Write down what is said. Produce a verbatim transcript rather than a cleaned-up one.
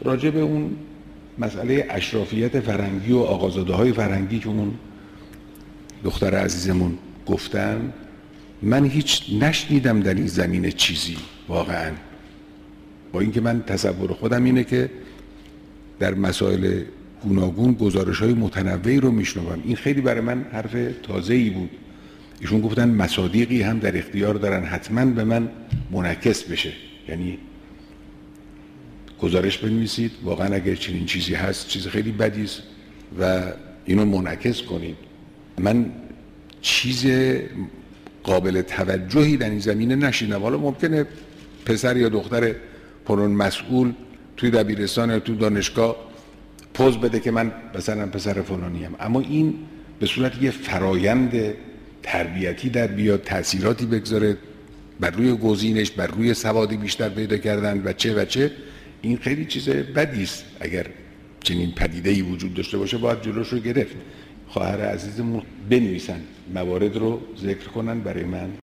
راجع به اون مسئله اشرافیت فرنگی و آقازاده های فرنگی که اون دختر عزیزمون گفتن، من هیچ نشنیدم در این زمینه چیزی واقعا، با اینکه من تصور خودم اینه که در مسائل گوناگون گزارش های متنوعی رو میشنوم. این خیلی برای من حرف تازه‌ای بود. ایشون گفتن مصادیقی هم در اختیار دارن، حتما به من منعکس بشه، یعنی گزارش بنویسید واقعا اگر چنین چیزی هست چیز خیلی بدی است و اینو منعکس کنید. من چیز قابل توجهی در این زمینه نشیدم. حالا ممکنه پسر یا دختر پرون مسئول توی دبیرستان یا توی دانشگاه پوز بده که من مثلا پسر فلانیم، اما این به صورت یه فرایند تربیتی در بیاد، تأثیراتی بگذاره بر روی گزینش، بر روی سوادی بیشتر پیدا کردن و چه و چه، این خیلی چیز بدی است. اگر چنین پدیده‌ای وجود داشته باشه باید جلوش رو گرفت. خواهر عزیزمون بنویسن موارد رو ذکر کنن برای من.